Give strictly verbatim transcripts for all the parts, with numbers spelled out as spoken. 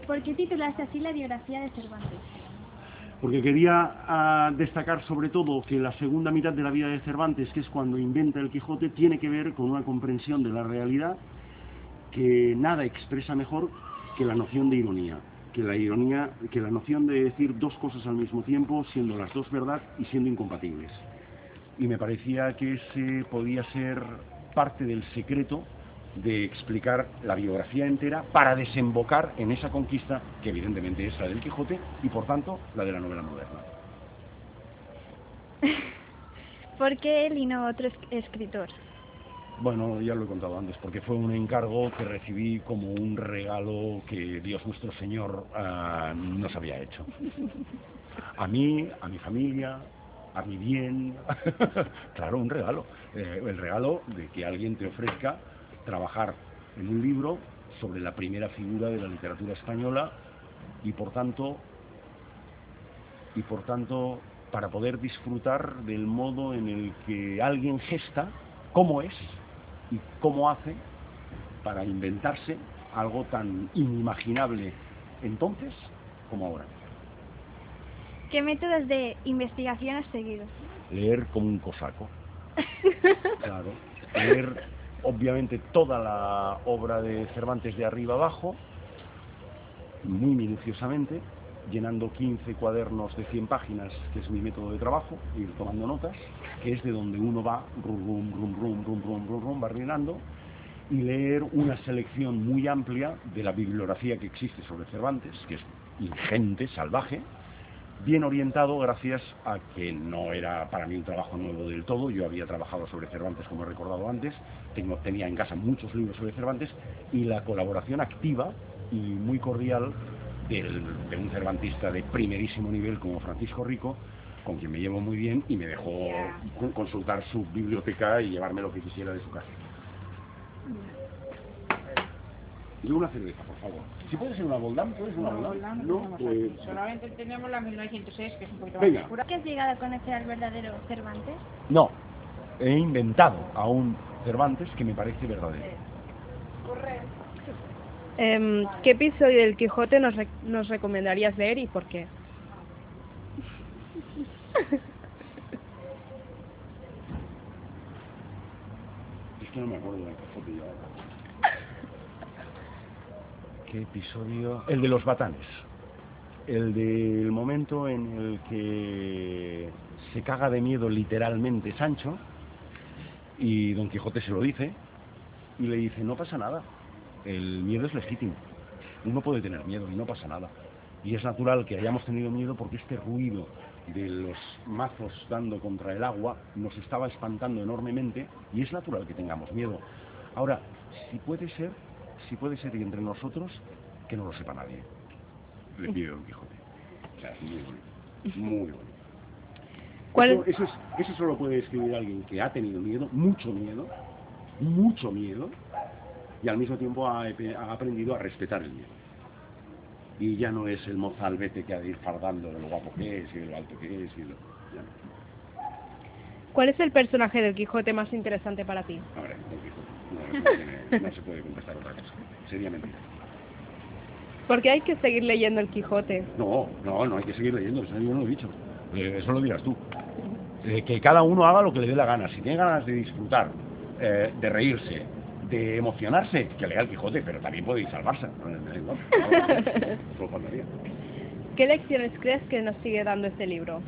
¿Por qué titulaste así la biografía de Cervantes? Porque quería uh, destacar sobre todo que la segunda mitad de la vida de Cervantes, que es cuando inventa el Quijote, tiene que ver con una comprensión de la realidad que nada expresa mejor que la noción de ironía, que la ironía, que la noción de decir dos cosas al mismo tiempo, siendo las dos verdad y siendo incompatibles. Y me parecía que ese podía ser parte del secreto de explicar la biografía entera para desembocar en esa conquista que evidentemente es la del Quijote y por tanto la de la novela moderna. ¿Por qué él y no otro escritor? Bueno, ya lo he contado antes, porque fue un encargo que recibí como un regalo que Dios nuestro Señor uh, nos había hecho. A mí, a mi familia, a mi bien, claro, un regalo. Eh, el regalo de que alguien te ofrezca trabajar en un libro sobre la primera figura de la literatura española y por tanto, y por tanto, para poder disfrutar del modo en el que alguien gesta, cómo es y cómo hace para inventarse algo tan inimaginable entonces como ahora. ¿Qué métodos de investigación has seguido? Leer como un cosaco. Claro. Leer, obviamente, toda la obra de Cervantes de arriba abajo, muy minuciosamente, llenando quince cuadernos de cien páginas, que es mi método de trabajo, ir tomando notas, que es de donde uno va, rum, rum, rum, rum, rum, rum, rum, rum, va rellenando, y leer una selección muy amplia de la bibliografía que existe sobre Cervantes, que es ingente, salvaje, bien orientado gracias a que no era para mí un trabajo nuevo del todo. Yo había trabajado sobre Cervantes, como he recordado antes, tengo, tenía en casa muchos libros sobre Cervantes, y la colaboración activa y muy cordial del, de un cervantista de primerísimo nivel como Francisco Rico, con quien me llevo muy bien y me dejó consultar su biblioteca y llevarme lo que quisiera de su casa. Y una cerveza, por favor. Si puede ser una Boldán, ¿puede ser una no, Boldán? No, no pues... solamente tenemos la mil novecientos seis, que es un poquito Venga. más oscura. ¿Qué has llegado a conocer al verdadero Cervantes? No, he inventado a un Cervantes que me parece verdadero. Eh, ¿Qué episodio del Quijote nos, re nos recomendarías leer y por qué? Es que no me acuerdo del Quijote yo ahora. ¿Qué episodio? El de los batanes. El del momento en el que se caga de miedo literalmente Sancho y Don Quijote se lo dice y le dice, no pasa nada, el miedo es legítimo, uno puede tener miedo y no pasa nada. Y es natural que hayamos tenido miedo porque este ruido de los mazos dando contra el agua nos estaba espantando enormemente y es natural que tengamos miedo. Ahora, si puede ser, si puede ser y entre nosotros, que no lo sepa nadie. Le pido Don Quijote. O sea, es muy bonito, muy bonito. ¿Cuál Eso, eso, es, eso solo puede escribir alguien que ha tenido miedo, mucho miedo, mucho miedo, y al mismo tiempo ha, ha aprendido a respetar el miedo. Y ya no es el mozalbete que ha de ir fardando de lo guapo que es y de lo alto que es. Y lo, ya no. ¿Cuál es el personaje del Quijote más interesante para ti? A ver, Don Quijote. No, no, tiene, no se puede contestar otra cosa. Sería mentira. ¿Por qué hay que seguir leyendo el Quijote? No, no, no hay que seguir leyendo, eso yo no lo he dicho. Eh, eso lo dirás tú. Eh, que cada uno haga lo que le dé la gana. Si tiene ganas de disfrutar, eh, de reírse, de emocionarse, que lea el Quijote, pero también puede ir salvarse. No, me da igual. No, solo faltaría. ¿Qué lecciones crees que nos sigue dando este libro?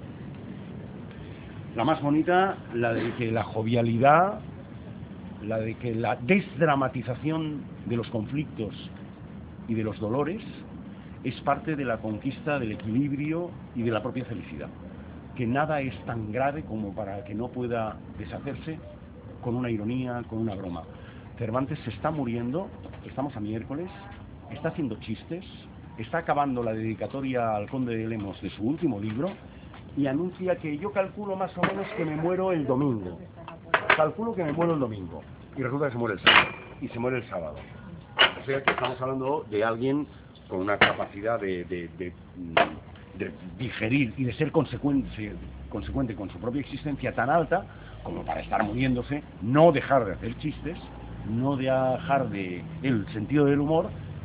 La más bonita, la de que la jovialidad, la de que la desdramatización de los conflictos y de los dolores es parte de la conquista del equilibrio y de la propia felicidad. Que nada es tan grave como para que no pueda deshacerse con una ironía, con una broma. Cervantes se está muriendo, estamos a miércoles, está haciendo chistes, está acabando la dedicatoria al conde de Lemos de su último libro y anuncia que yo calculo más o menos que me muero el domingo. Calculo que me muero el domingo. Y resulta que se muere el sábado. Y se muere el sábado. O sea que estamos hablando de alguien con una capacidad de, de, de, de digerir y de ser consecuente, consecuente con su propia existencia tan alta como para estar muriéndose, no dejar de hacer chistes, no dejar de el sentido del humor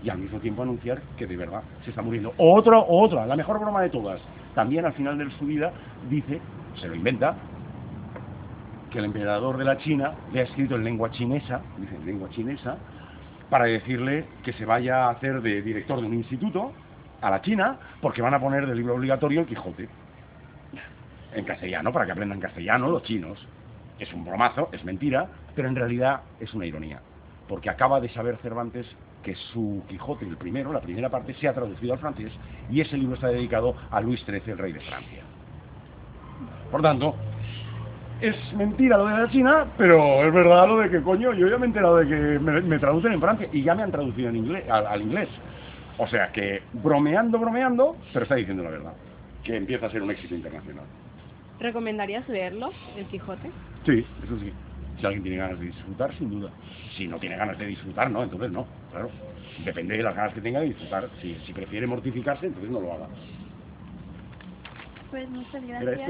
y al mismo tiempo anunciar que de verdad se está muriendo. O otra, o otra, la mejor broma de todas, también al final de su vida dice, se lo inventa, que el emperador de la China le ha escrito en lengua chinesa, dice en lengua chinesa, para decirle que se vaya a hacer de director de un instituto a la China, porque van a poner de libro obligatorio el Quijote. En castellano, para que aprendan castellano los chinos. Es un bromazo, es mentira, pero en realidad es una ironía. Porque acaba de saber Cervantes que su Quijote, el primero, la primera parte, se ha traducido al francés, y ese libro está dedicado a Luis trece, el rey de Francia. Por tanto, es mentira lo de la China, pero es verdad lo de que, coño, yo ya me he enterado de que me, me traducen en Francia, y ya me han traducido en inglés, al, al inglés. O sea que, bromeando, bromeando, pero está diciendo la verdad, que empieza a ser un éxito internacional. ¿Recomendarías leerlo, El Quijote? Sí, eso sí. Si alguien tiene ganas de disfrutar, sin duda. Si no tiene ganas de disfrutar, no, entonces no, claro. Depende de las ganas que tenga de disfrutar. Si, si prefiere mortificarse, entonces no lo haga. Pues muchas Era gracias. esto.